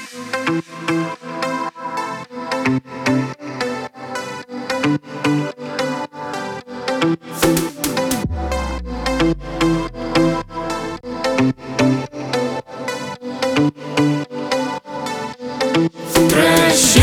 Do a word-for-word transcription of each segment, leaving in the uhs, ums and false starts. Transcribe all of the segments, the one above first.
Прощай,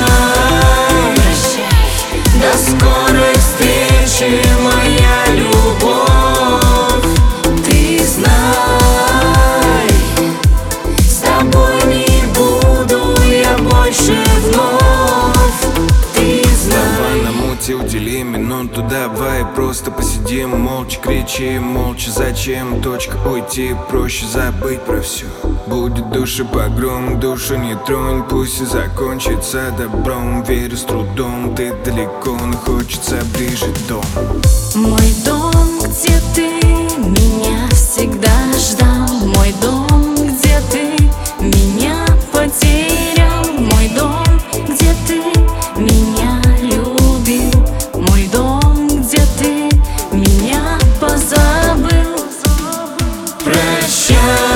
до скорой встречи, моя любовь. Ты знай, с тобой не буду я больше вновь. Ты знай. На муте удели минуту, давай просто посидим, молча кричим, молча зачем, точка уйти, проще забыть про все. Будет душепогром, душу не тронь, пусть и закончится добром. Верю с трудом, ты далеко, но хочется ближе дом. Мой дом, где ты меня всегда ждал. Мой дом, где ты меня потерял. Мой дом, где ты меня любил. Мой дом, где ты меня позабыл. Прощай,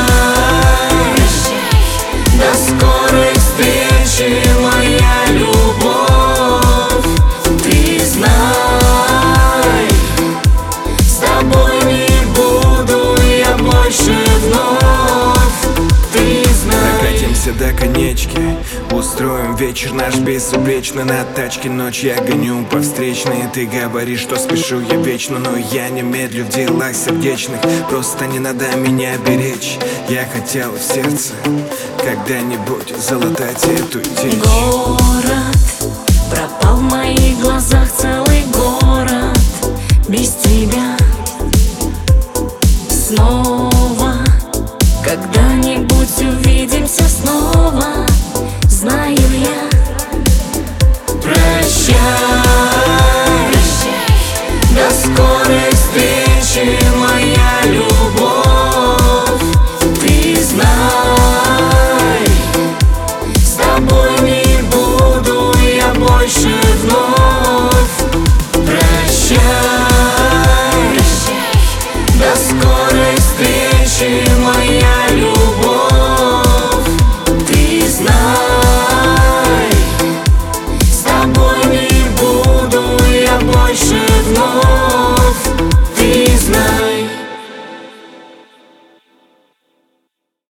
до скорой встречи, моя любовь. Ты знай, с тобой не буду я больше вновь. Ты знай. Докатимся до конечки, устроим вечер наш безупречный. На тачке ночь я гоню по встречной. Ты говоришь, что спешу я вечно, но я не медлю в делах сердечных. Просто не надо меня беречь. Я хотел в сердце когда-нибудь залатать эту течь. Город пропал в моих глазах, целый город без тебя снова.